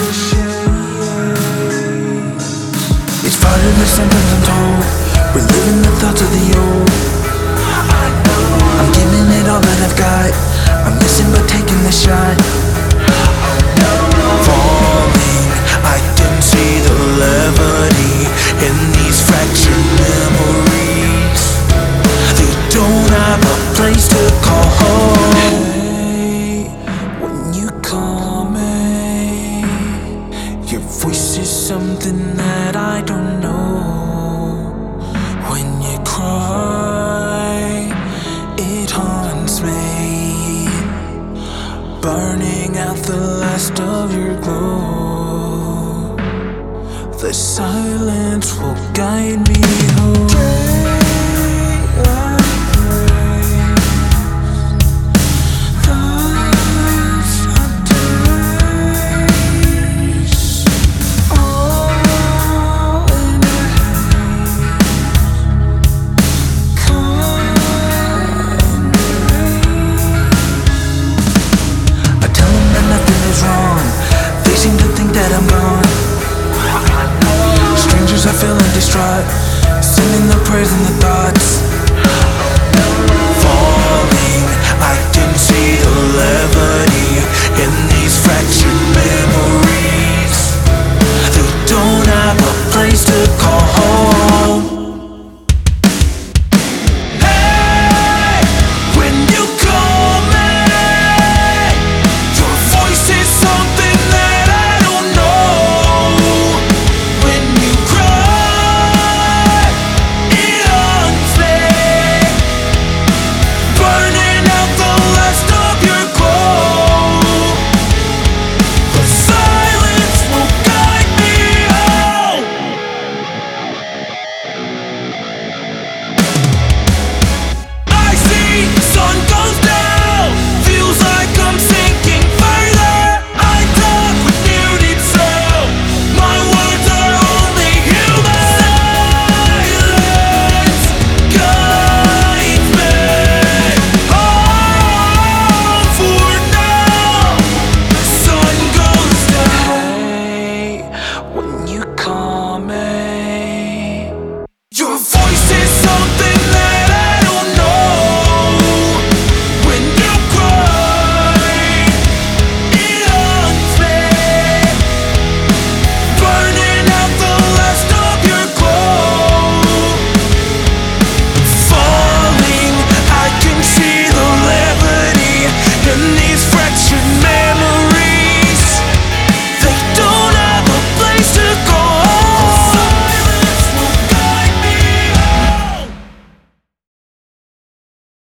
It's farther than sentence I'm told. Reliving the thoughts of the old. I'm giving it all that I've got. I'm missing but taking the shot. Falling, I can see the levity in these fractured memories. They don't have a place to call home. Hey, when you call me, your voice is something that I don't know. When you cry, it haunts me, burning out the last of your glow. The silence will guide me home. Seem to think that I'm gone. Strangers are feeling distraught, singing the prayers in the